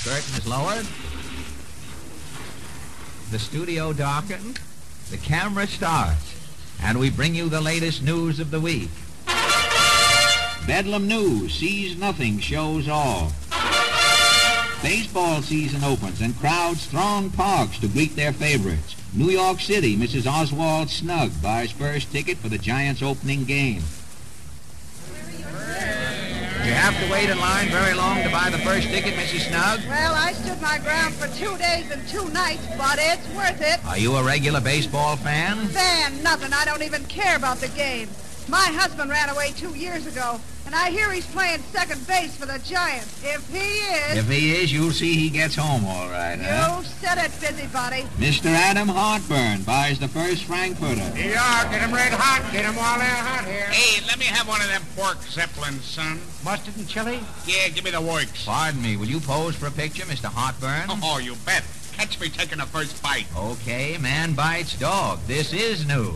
Curtain is lowered. The studio darkened. The camera starts. And we bring you the latest news of the week. Bedlam News sees nothing, shows all. Baseball season opens and crowds throng parks to greet their favorites. New York City, Mrs. Oswald Snug buys first ticket for the Giants' opening game. You have to wait in line very long to buy the first ticket, Mrs. Snug? Well, I stood my ground for 2 days and 2 nights, but it's worth it. Are you a regular baseball fan? Fan, nothing. I don't even care about the game. My husband ran away 2 years ago, and I hear he's playing second base for the Giants. If he is, you'll see he gets home all right, You said it, busybody. Mr. Adam Hartburn buys the first Frankfurter. Yeah, get 'em red hot. Get 'em while they're hot here. Hey, let me have one of them pork zeppelins, son. Mustard and chili? Yeah, give me the works. Pardon me, will you pose for a picture, Mr. Hartburn? Oh, you bet. Catch me taking the first bite. Okay, man bites dog. This is news.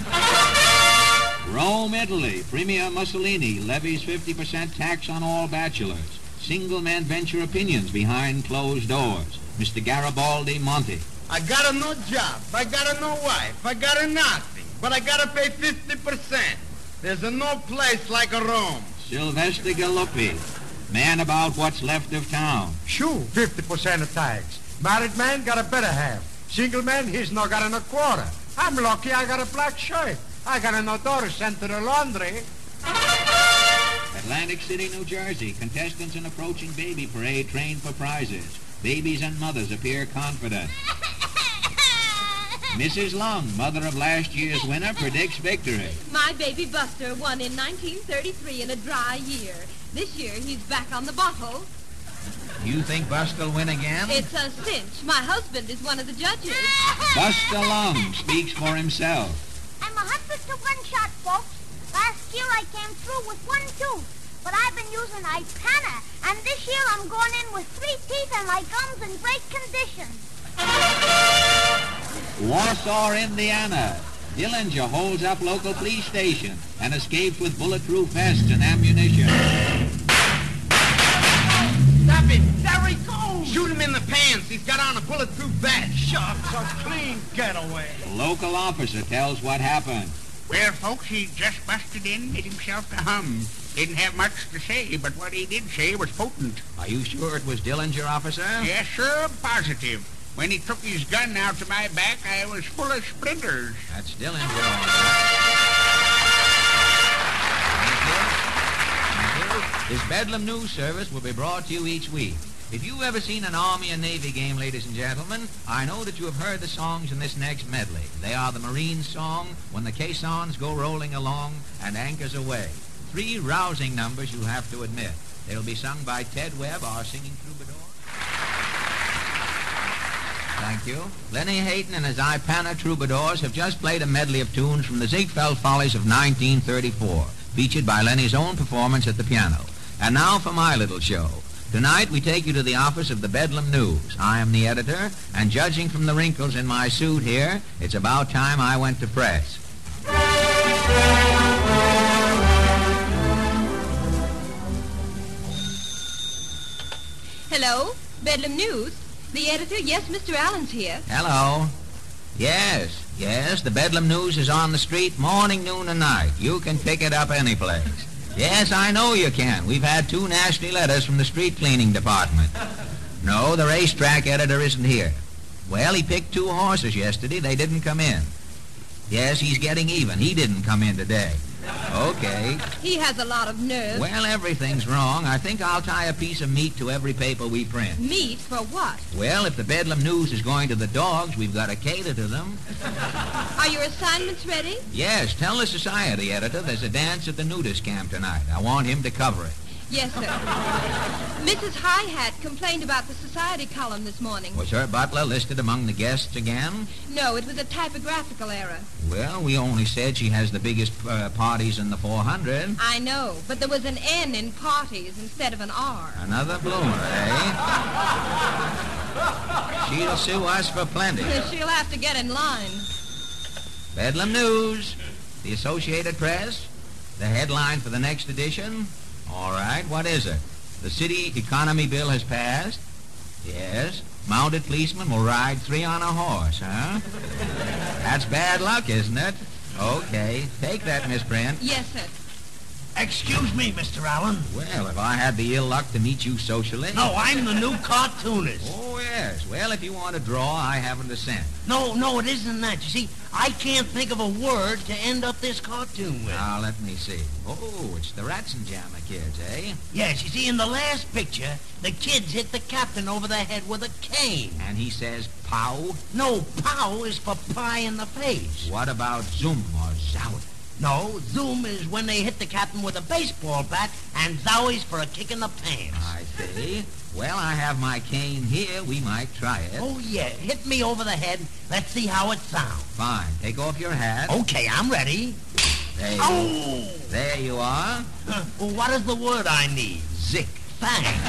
Rome, Italy. Premier Mussolini levies 50% tax on all bachelors. Single men venture opinions behind closed doors. Mr. Garibaldi Monte. I got a no job. I got a no wife. I got a nothing. But I got to pay 50%. There's a no place like a Rome. Sylvester Galuppi. Man about what's left of town. Shoo, 50% of tax. Married man got a better half. Single man, he's not got a quarter. I'm lucky I got a black shirt. I got a daughter sent to the laundry. Atlantic City, New Jersey. Contestants in approaching baby parade train for prizes. Babies and mothers appear confident. Mrs. Lung, mother of last year's winner, predicts victory. My baby Buster won in 1933 in a dry year. This year he's back on the bottle. You think Buster will win again? It's a cinch. My husband is one of the judges. Buster Lung speaks for himself. I'm 100 to 1 shot, folks. Last year I came through with 1 tooth, but I've been using Ipana, and this year I'm going in with 3 teeth and my gums in great condition. Warsaw, Indiana. Dillinger holds up local police station and escapes with bulletproof vests and ammunition. Stop it! There he goes! Shoot him in the pants. He's got on a bulletproof vest. Shucks, a clean getaway. A local officer tells what happened. Well, folks, he just busted in, made himself to hum. Didn't have much to say, but what he did say was potent. Are you sure it was Dillinger, officer? Yes, sir, positive. When he took his gun out to my back, I was full of splinters. That's Dillinger, all right. Thank you. This Bedlam News Service will be brought to you each week. If you've ever seen an Army and Navy game, ladies and gentlemen, I know that you have heard the songs in this next medley. They are the Marine song, When the Caissons Go Rolling Along and Anchors Aweigh. 3 rousing numbers, you have to admit. They'll be sung by Ted Webb, our singing troubadour. Thank you. Lenny Hayton and his Ipana Troubadours have just played a medley of tunes from the Ziegfeld Follies of 1934, featured by Lenny's own performance at the piano. And now for my little show. Tonight we take you to the office of the Bedlam News. I am the editor, and judging from the wrinkles in my suit here, it's about time I went to press. Hello? Bedlam News? The editor? Yes, Mr. Allen's here. Hello. Yes, the Bedlam News is on the street morning, noon, and night. You can pick it up any place. Yes, I know you can. We've had 2 nasty letters from the street cleaning department. No, the racetrack editor isn't here. Well, he picked 2 horses yesterday. They didn't come in. Yes, he's getting even. He didn't come in today. Okay. He has a lot of nerve. Well, everything's wrong. I think I'll tie a piece of meat to every paper we print. Meat? For what? Well, if the Bedlam News is going to the dogs, we've got to cater to them. Are your assignments ready? Yes, tell the society editor there's a dance at the nudist camp tonight. I want him to cover it. Yes, sir. Mrs. Hi-Hat complained about the society column this morning. Was her butler listed among the guests again? No, it was a typographical error. Well, we only said she has the biggest parties in the 400. I know, but there was an N in parties instead of an R. Another bloomer, eh? She'll sue us for plenty. She'll have to get in line. Bedlam News, the Associated Press, the headline for the next edition. All right, what is it? The city economy bill has passed. Yes. Mounted policeman will ride 3 on a horse, huh? That's bad luck, isn't it? Okay. Take that, Miss Brent. Yes, sir. Excuse me, Mr. Allen. Well, if I had the ill luck to meet you socially... No, I'm the new cartoonist. Oh, yes. Well, if you want to draw, I haven't a cent. No, it isn't that. You see, I can't think of a word to end up this cartoon with. Now, let me see. Oh, it's the Ratzenjammer kids, eh? Yes, you see, in the last picture, the kids hit the captain over the head with a cane. And he says, pow? No, pow is for pie in the face. What about zoom or zout? No, zoom is when they hit the captain with a baseball bat, and zowie's for a kick in the pants. I see. Well, I have my cane here. We might try it. Oh, yeah. Hit me over the head. Let's see how it sounds. Fine. Take off your hat. Okay, I'm ready. There you, Oh! there you are. Well, what is the word I need? Zick. Thanks.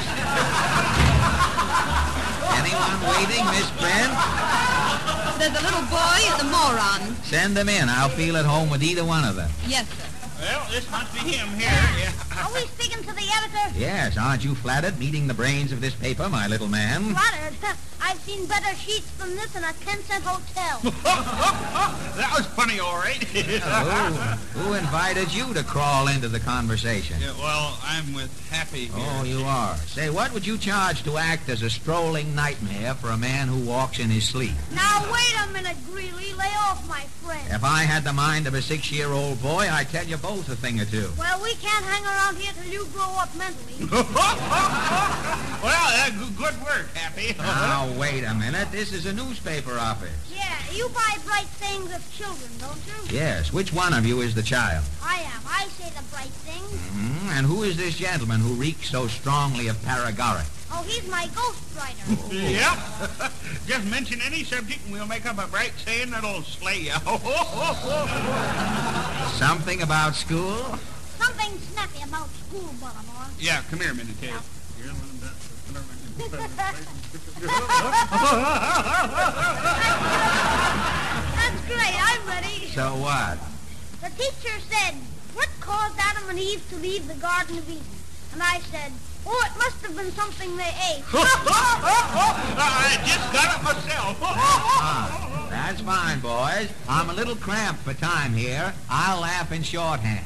Anyone waiting, Miss Brent? There's a little boy and a moron. Send them in. I'll feel at home with either one of them. Yes, sir. Well, this must be him here. Yeah. Are we speaking to the editor? Yes, aren't you flattered meeting the brains of this paper, my little man? Flattered. I've seen better sheets than this in a 10-cent hotel. That was funny, all right. Who invited you to crawl into the conversation? Yeah, well, I'm with Happy here. Oh, you are. Say, what would you charge to act as a strolling nightmare for a man who walks in his sleep? Now, wait a minute, Greeley. Lay off, my friend. If I had the mind of a 6-year-old boy, I'd tell you both a thing or two. Well, we can't hang around here till you grow up mentally. Well, good work, Happy. Now, wait a minute. This is a newspaper office. Yeah, you buy bright things of children, don't you? Yes. Which one of you is the child? I am. I say the bright things. And who is this gentleman who reeks so strongly of paregoric? Oh, he's my ghostwriter. Yep. Just mention any subject and we'll make up a bright saying that'll slay you. Something about school? Something snappy about school, Baltimore. Yeah, come here a minute, Ted. That's great. I'm ready. So what? The teacher said, what caused Adam and Eve to leave the Garden of Eden? And I said, oh, it must have been something they ate. I just got it myself. That's fine, boys. I'm a little cramped for time here. I'll laugh in shorthand.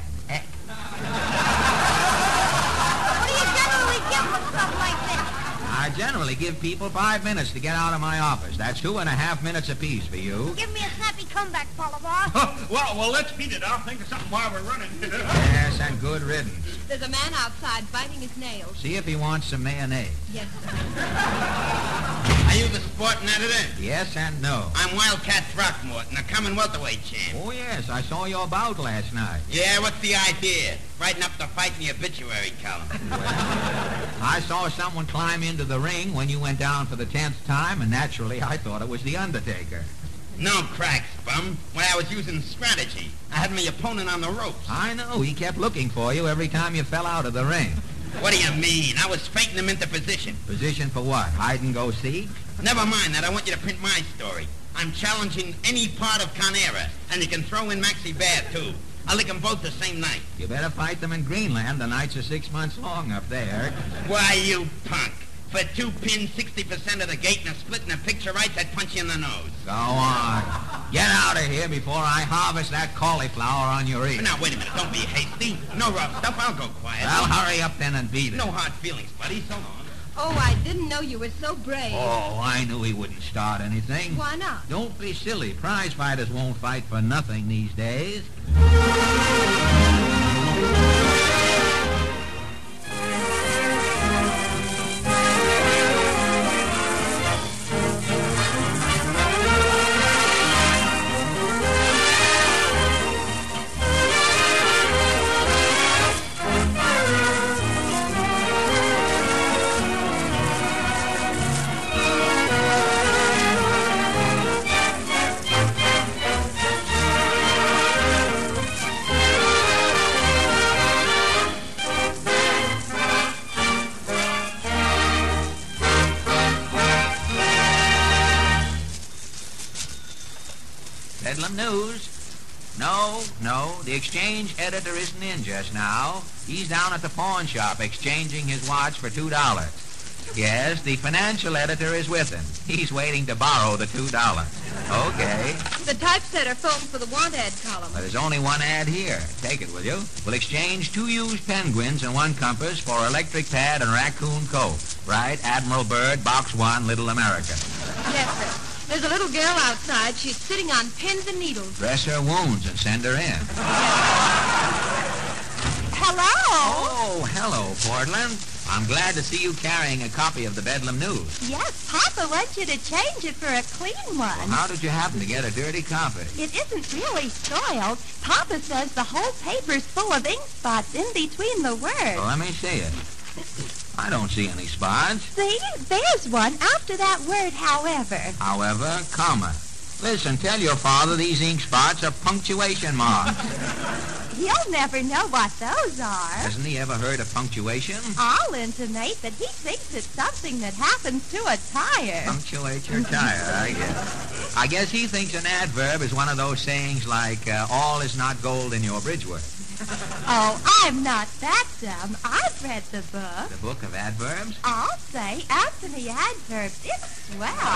What do you generally give for stuff like this? I generally give people 5 minutes to get out of my office. That's 2.5 minutes apiece for you. Give me a snappy comeback, Bolivar. well, let's beat it. I'll think of something while we're running. Yes, and good riddance. There's a man outside biting his nails. See if he wants some mayonnaise. Yes, sir. Are you the sporting editor? Yes and no. I'm Wildcat Throckmorton, a common welterweight champ. Oh, yes, I saw your bout last night. Yeah, what's the idea? Writing up the fight in the obituary column. I saw someone climb into the ring when you went down for the 10th time, and naturally I thought it was the Undertaker. No cracks, bum. When I was using strategy, I had my opponent on the ropes. I know, he kept looking for you every time you fell out of the ring. What do you mean? I was faking him into position. Position for what? Hide and go seek? Never mind that. I want you to print my story. I'm challenging any part of Conera, and you can throw in Maxie Bear, too. I'll lick them both the same night. You better fight them in Greenland. The nights are 6 months long up there. Why, you punk. For 2 pins, 60% of the gate, and a split in the picture rights, I'd punch you in the nose. Go on. Get out of here before I harvest that cauliflower on your ear. Now, wait a minute. Don't be hasty. No rough stuff. I'll go quiet. Well, hurry up then and beat it. No hard feelings, buddy. So long. Oh, I didn't know you were so brave. Oh, I knew he wouldn't start anything. Why not? Don't be silly. Prize fighters won't fight for nothing these days. Bedlam News. No, the exchange editor isn't in just now. He's down at the pawn shop exchanging his watch for $2. Yes, the financial editor is with him. He's waiting to borrow the $2. Okay. The typesetter phoned for the want ad column. But there's only one ad here. Take it, will you? We'll exchange 2 used penguins and 1 compass for electric pad and raccoon coat. Right, Admiral Byrd, Box 1, Little America. Yes, sir. There's a little girl outside. She's sitting on pins and needles. Dress her wounds and send her in. Hello. Oh, hello, Portland. I'm glad to see you carrying a copy of the Bedlam News. Yes, Papa wants you to change it for a clean one. Well, how did you happen to get a dirty copy? It isn't really soiled. Papa says the whole paper's full of ink spots in between the words. Well, let me see it. I don't see any spots. See, there's one after that word, however. However, comma. Listen, tell your father these ink spots are punctuation marks. He'll never know what those are. Hasn't he ever heard of punctuation? I'll intimate that he thinks it's something that happens to a tire. Punctuate your tire, I guess. I guess he thinks an adverb is one of those sayings like, all is not gold in your bridge work. Oh, I'm not that dumb. I've read the book. The book of adverbs? I'll say Anthony Adverbs. It's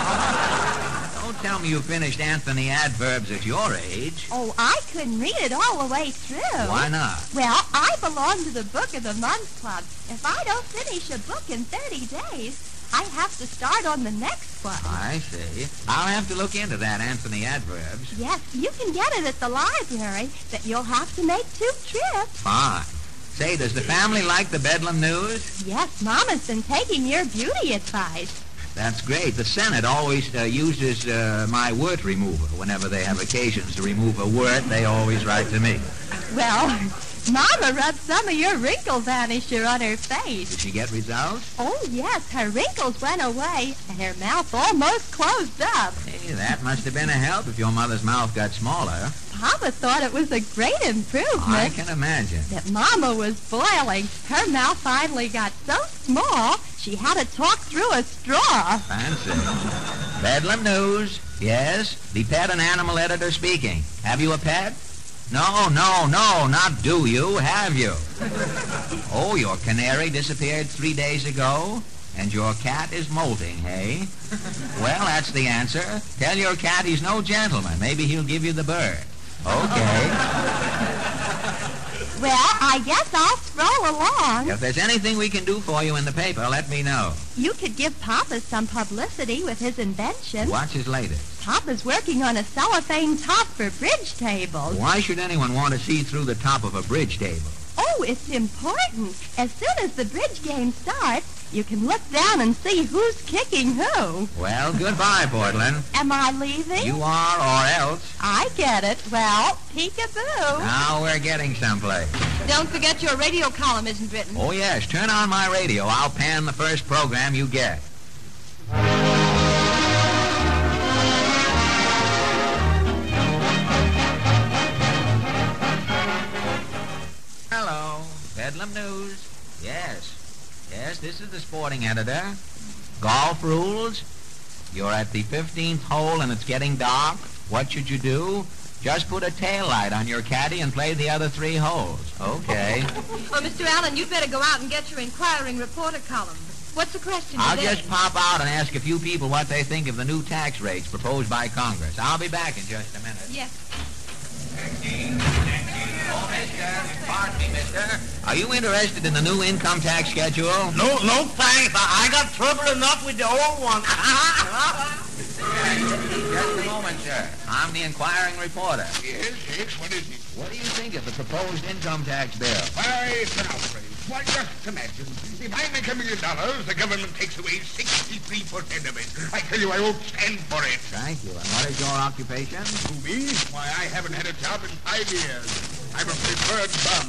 swell. Don't tell me you finished Anthony Adverbs at your age. Oh, I couldn't read it all the way through. Why not? Well, I belong to the Book of the Month Club. If I don't finish a book in 30 days, I have to start on the next one. I see. I'll have to look into that Anthony Adverbs. Yes, you can get it at the library, but you'll have to make 2 trips. Fine. Say, does the family like the Bedlam News? Yes, Mama's been taking your beauty advice. That's great. The Senate always uses my word remover. Whenever they have occasions to remove a word, they always write to me. Well, Mama rubbed some of your wrinkle vanisher on her face. Did she get results? Oh, yes. Her wrinkles went away, and her mouth almost closed up. Hey, that must have been a help if your mother's mouth got smaller. Papa thought it was a great improvement. I can imagine. That Mama was boiling. Her mouth finally got so small, she had to talk through a straw. Fancy. Bedlam News. Yes, the pet and animal editor speaking. Have you a pet? No, not do you, have you? Oh, your canary disappeared 3 days ago, and your cat is molting, hey? Well, that's the answer. Tell your cat he's no gentleman. Maybe he'll give you the bird. Okay. Well, I guess I'll stroll along. If there's anything we can do for you in the paper, let me know. You could give Papa some publicity with his invention. What's his latest? Papa's working on a cellophane top for bridge tables. Why should anyone want to see through the top of a bridge table? Oh, it's important. As soon as the bridge game starts, you can look down and see who's kicking who. Well, goodbye, Portland. Am I leaving? You are, or else. I get it. Well, peekaboo. Now we're getting someplace. Don't forget your radio column isn't written. Oh, yes. Turn on my radio. I'll pan the first program you get. Hello. Bedlam News. Yes, this is the sporting editor. Golf rules. You're at the 15th hole and it's getting dark. What should you do? Just put a tail light on your caddy and play the other 3 holes. Okay. Well, Mr. Allen, you'd better go out and get your inquiring reporter column. What's the question I'll today? just pop out and ask a few people what they think of the new tax rates proposed by Congress. I'll be back in just a minute. Yes. Oh, mister. Pardon me, mister. Are you interested in the new income tax schedule? No, thanks. I got trouble enough with the old one. Just a moment, sir. I'm the inquiring reporter. Yes, what is it? What do you think of the proposed income tax bill? Why, it's an outrage. Why, just imagine. If I make $1 million, the government takes away 63% of it. I tell you, I won't stand for it. Thank you. And what is your occupation? Who, me? Why, I haven't had a job in 5 years. I'm a preferred bum.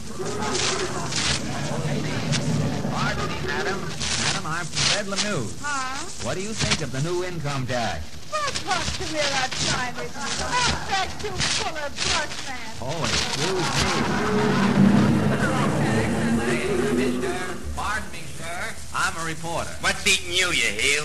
Pardon me, madam. Madam, I'm from Bedlam News. Huh? What do you think of the new income tax? Well, talk to me that time with you. I'm back too full of blood, man. Oh, excuse me. Mister, pardon me, sir. I'm a reporter. What's eating you, you heel?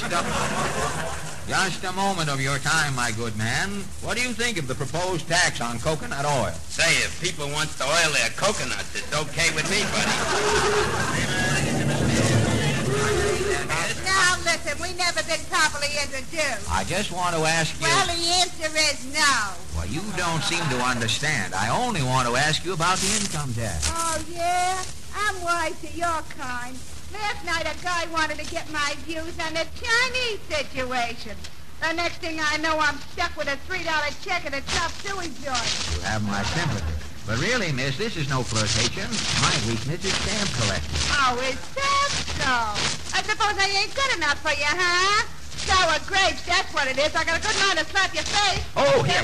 Just a moment of your time, my good man. What do you think of the proposed tax on coconut oil? Say, if people wants to oil their coconuts, it's okay with me, buddy. been properly introduced? I just want to ask you... Well, the answer is no. Well, you don't seem to understand. I only want to ask you about the income tax. Oh, yeah? I'm wise to your kind. Last night a guy wanted to get my views on the Chinese situation. The next thing I know, I'm stuck with a $3 check at a chop suey joint. You have my sympathy. But really, miss, this is no flirtation. My weakness is stamp collecting. Oh, is that so? I suppose I ain't good enough for you, huh? Sour grapes, that's what it is. I got a good mind to slap your face. Oh, here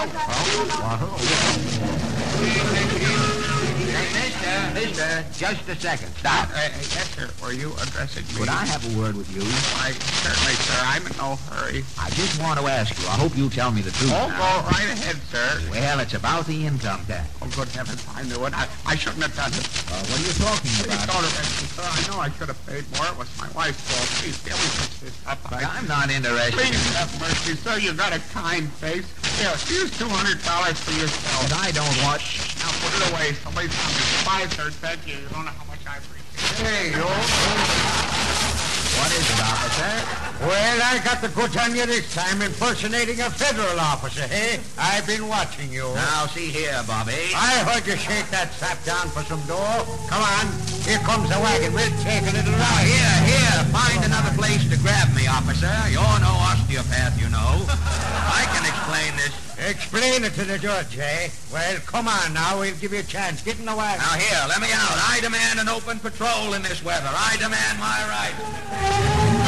we go. Mister, just a second. Stop. Yes, sir. Were you addressing me? Could I have a word with you? Why, certainly, sir. I'm in no hurry. I just want to ask you. I hope you'll tell me the truth. Oh, now. go right ahead, sir. Well, it's about the income tax. Oh, good heavens, I knew it. I shouldn't have done it. What are you talking Please about? don't arrest me, sir. I know I should have paid more. It was my wife's fault. Please, can we fix this up? I'm not interested. Please have mercy, sir. You got a kind face. Here, here's $200 for yourself. But I don't want... Now put it away. Somebody's coming. Bye, sir. Thank you. You don't know how much I appreciate it. Hey, you. What is it, officer? Well, I got the goods on you this time, impersonating a federal officer, eh? I've been watching you. Now, see here, Bobby. I heard you shake that sap down for some dough. Come on, here comes the wagon. We'll take a little Now, ride. here. Find another place to grab me, officer. You're no osteopath, you know. I can explain this. Explain it to the judge, eh? Well, come on now. We'll give you a chance. Get in the wagon. Now, here, let me out. I demand an open patrol in this weather. I demand my right.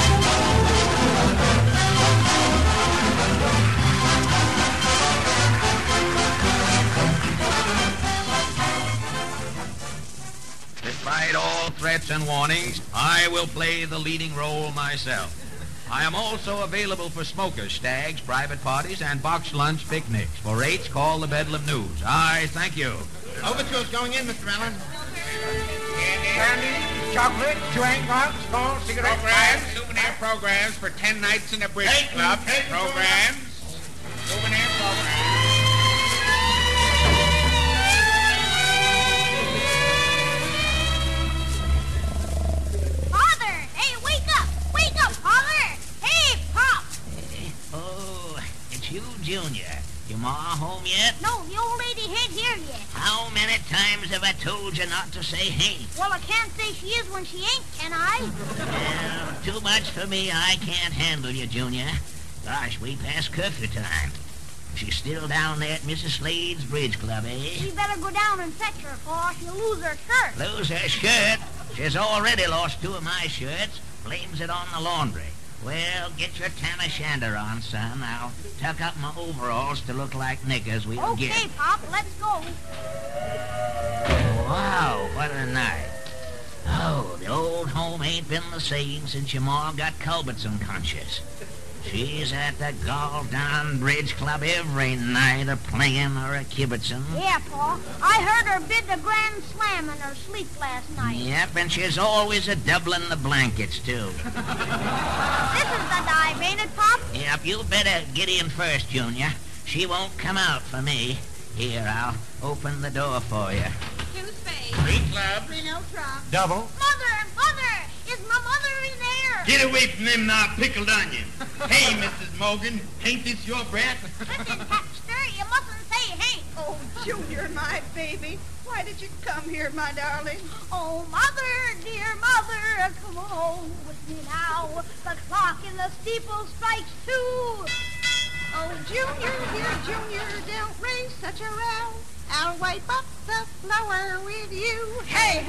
Despite all threats and warnings, I will play the leading role myself. I am also available for smokers, stags, private parties, and box lunch picnics. For rates, call the Bedlam News. I thank you. Overture's going in, Mr. Allen. Candy, chocolate, chewing gum, small cigarette Programs, souvenir programs for 10 nights in a bridge club. Programs, souvenir programs. Father! Hey, wake up! Wake up, Father! Hey, Pop! Oh, it's you, Junior. Your ma home yet? No, the old lady ain't here yet. How many times have I told you not to say ain't? Well, I can't say she is when she ain't, can I? Well, too much for me. I can't handle you, Junior. Gosh, we passed curfew time. She's still down there at Mrs. Slade's Bridge Club, eh? We better go down and fetch her, or she'll lose her shirt. Lose her shirt? She's already lost 2 of my shirts. Blames it on the laundry. Well, get your tam o' shanter on, son. I'll tuck up my overalls to look like knickers we'll Okay, get. Pop, let's go. Wow, what a night. Oh, the old home ain't been the same since your ma got Culbertson conscious. She's at the Gall-Down Bridge Club every night a-playing or a-kibitzing. Yeah, Pa. I heard her bid the grand slam in her sleep last night. Yep, and she's always a-doubling the blankets, too. This is the dive, ain't it, Pop? Yep, you better get in first, Junior. She won't come out for me. Here, I'll open the door for you. 2 spades. 3 clubs. 3 no trump. Double. Mother! Is my mother in there? Get away from them now, pickled onion. Hey, Mrs. Morgan, ain't this your brat? Listen, Tapster, you mustn't say hey. Oh, Junior, my baby. Why did you come here, my darling? Oh, Mother, dear Mother, come home with me now. The clock in the steeple strikes 2. Oh, Junior, dear Junior, don't raise such a row. I'll wipe up the flour with you. Hey!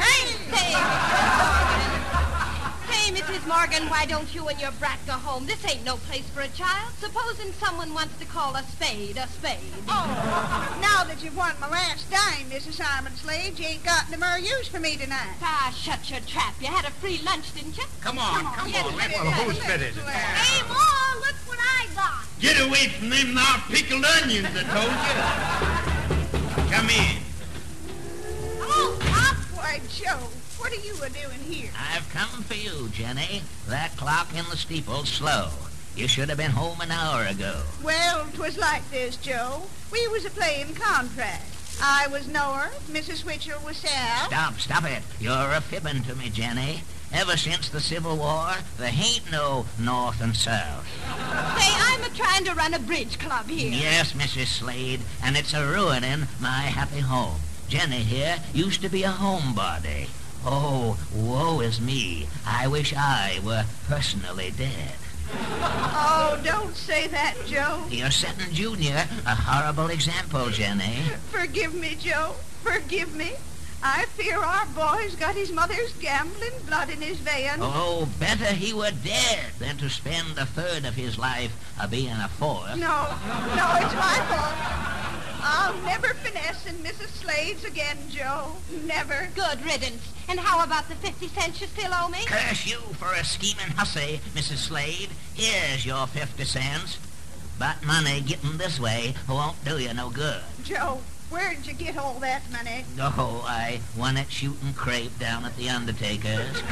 Hey, Mrs. Morgan, why don't you and your brat go home? This ain't no place for a child. Supposing someone wants to call a spade a spade. Oh, now that you've won my last dime, Mrs. Simon Slade, you ain't got no more use for me tonight. Ah, shut your trap. You had a free lunch, didn't you? Come on. Yes, Well, whose bit is it? Hey, Ma, look what I got. Get away from them now, pickled onions, I told you. Come in. Oh, Pop. Why, Joe, what are you a-doing here? I've come for you, Jenny. That clock in the steeple's slow. You should have been home an hour ago. Well, 'twas like this, Joe. We was a-playing contract. I was north, Mrs. Twitchell was south. Stop it. You're a-fibbing to me, Jenny. Ever since the Civil War, there ain't no North and South. Say, I'm a-trying to run a bridge club here. Yes, Mrs. Slade, and it's a ruining my happy home. Jenny here used to be a homebody. Oh, woe is me. I wish I were personally dead. Oh, don't say that, Joe. You're setting Junior a horrible example, Jenny. Forgive me, Joe. Forgive me. I fear our boy's got his mother's gambling blood in his veins. Oh, better he were dead than to spend a third of his life being a fourth. No, it's my fault. I'll never finesse in Mrs. Slade's again, Joe. Never. Good riddance. And how about the 50 cents you still owe me? Curse you for a scheming hussy, Mrs. Slade. Here's your 50 cents. But money getting this way won't do you no good. Joe, where'd you get all that money? Oh, I won it shooting crepe down at the undertaker's.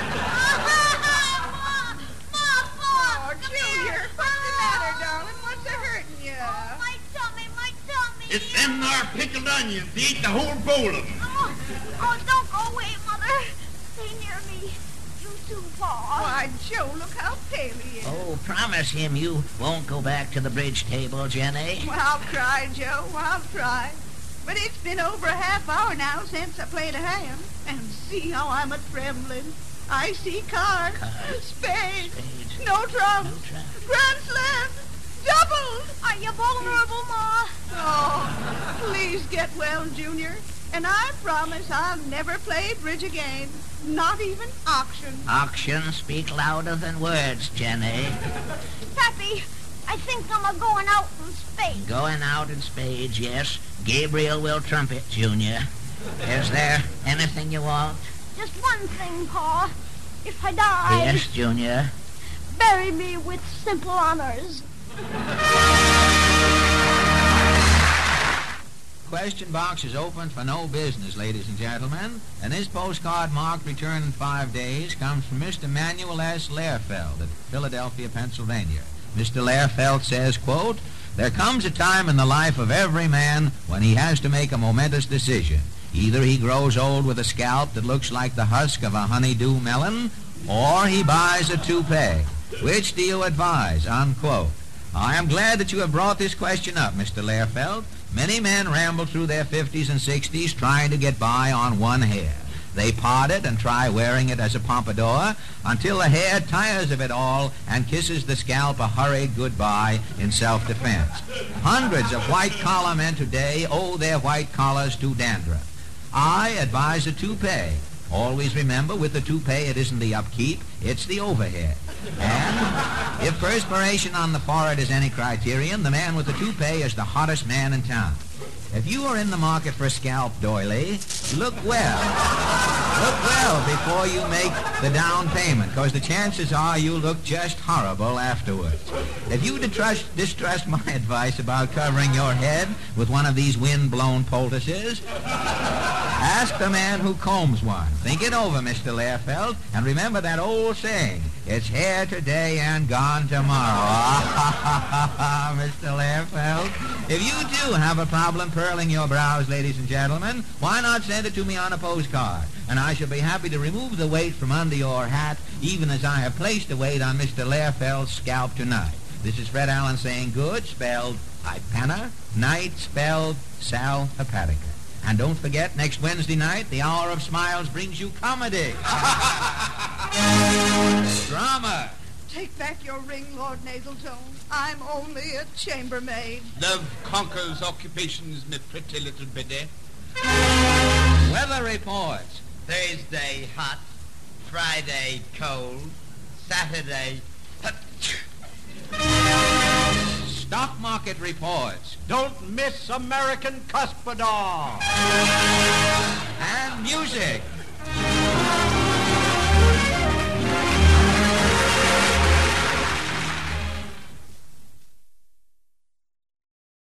Oh, Junior, what's the matter, darling? What's hurting you? Oh, my tummy, my tummy. It's them there pickled onions. They eat the whole bowl of them. Oh, don't go away, Mother. Stay near me. You too, Pa. Why, Joe, look how pale he is. Oh, promise him you won't go back to the bridge table, Jenny. Well, I'll try, Joe. I'll try. But it's been over a half hour now since I played a hand. And see how I'm a-trembling. I see cards. Spades. No trumps. Grand slam. Doubles. Are you vulnerable, Ma? Oh, please get well, Junior. And I promise I'll never play bridge again. Not even auction. Auctions speak louder than words, Jenny. Pappy, I think I'm going out in spades. Going out in spades, yes. Gabriel will trumpet, Junior. Is there anything you want? Just one thing, Pa. If I die, Yes, Junior. bury me with simple honors. Question box is open for no business, ladies and gentlemen. And this postcard marked return in 5 days comes from Mr. Manuel S. Lehrfeld of Philadelphia, Pennsylvania. Mr. Lehrfeld says, quote, "There comes a time in the life of every man when he has to make a momentous decision. Either he grows old with a scalp that looks like the husk of a honeydew melon, or he buys a toupee. Which do you advise?" Unquote. I am glad that you have brought this question up, Mr. Lehrfeld. Many men ramble through their 50s and 60s trying to get by on one hair. They part it and try wearing it as a pompadour until the hair tires of it all and kisses the scalp a hurried goodbye in self-defense. Hundreds of white-collar men today owe their white collars to dandruff. I advise a toupee. Always remember, with the toupee, it isn't the upkeep, it's the overhead. And if perspiration on the forehead is any criterion, the man with the toupee is the hottest man in town. If you are in the market for a scalp doily, look well. Look well before you make the down payment, because the chances are you'll look just horrible afterwards. If you distrust my advice about covering your head with one of these wind-blown poultices, ask the man who combs one. Think it over, Mr. Lehrfeld, and remember that old saying, it's hair today and gone tomorrow. Mr. Lehrfeld, if you do have a problem pearling your brows, ladies and gentlemen, why not send it to me on a postcard? And I shall be happy to remove the weight from under your hat, even as I have placed the weight on Mr. Lehrfeld's scalp tonight. This is Fred Allen saying good, spelled Ipana, night, spelled Sal Hepatica. And don't forget, next Wednesday night, the Hour of Smiles brings you comedy. Drama. Take back your ring, Lord Naseltone. I'm only a chambermaid. Love conquers occupations, my pretty little biddy. Weather reports. Thursday hot, Friday cold, Saturday Stock market reports. Don't miss American Cuspidor. And music.